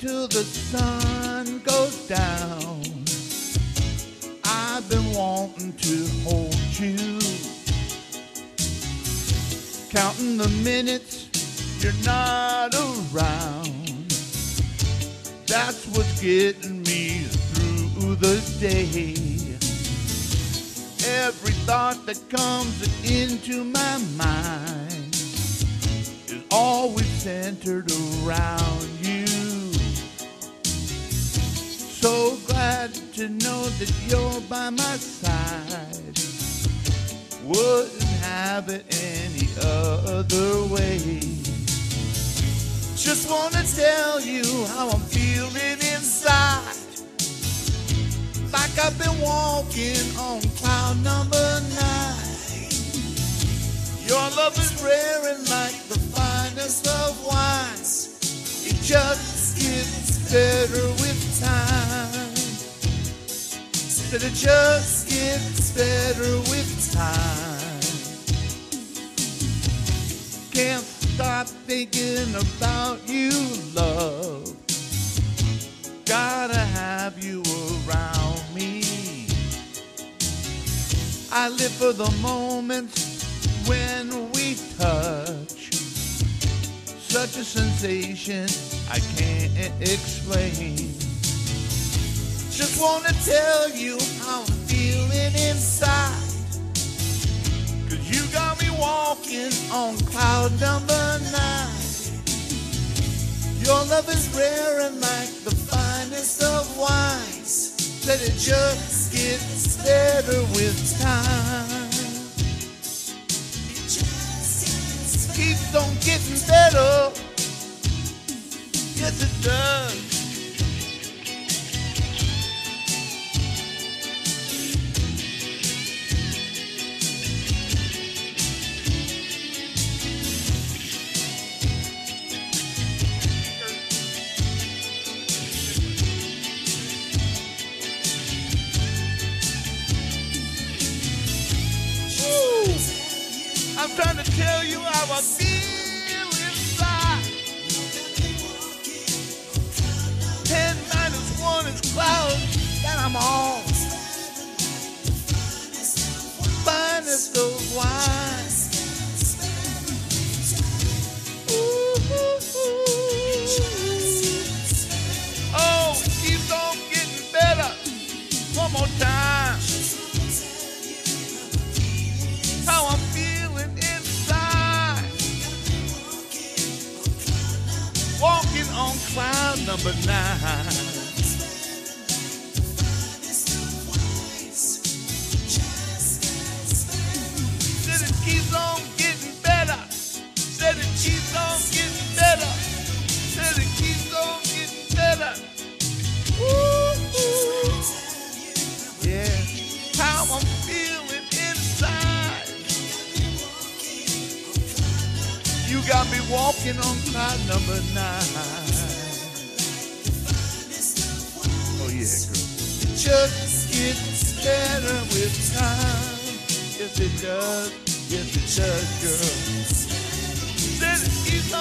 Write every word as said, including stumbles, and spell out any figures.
till the sun goes down. I've been wanting to hold you, counting the minutes you're not around. That's what's getting me through the day. Every thought that comes into my mind is always centered around you. So glad to know that you're by my side. Wouldn't have it any other way. Just wanna tell you how I'm feeling inside. Like I've been walking on cloud number nine. Your love is rare and like the finest of wines. It just gets better with time. Said it just gets better with time. Can't stop thinking about you, love. Gotta have you around me. I live for the moments when we touch. Such a sensation I can't explain. Just wanna tell you how I'm feeling inside. Cause you got me walking on cloud number nine. Your love is rare and like the finest of wines. That it just gets better with time. Keeps on getting better. Yes, it does. I'm trying to tell you how I feel inside. Ten minus one is clouds that I'm on. Finest of wine. Ooh, ooh, ooh. Oh, it keeps on getting better. One more time. How I'm feeling inside. Walking on cloud number nine. Said it keeps on getting better. Said it keeps on getting better. Said it keeps on getting better. Ooh, ooh. Yeah, how I'm feeling inside. You got me walking on cloud number nine. Oh yeah, girl. It just gets better with time. Yes it does. Yes it does, girl. Said it keeps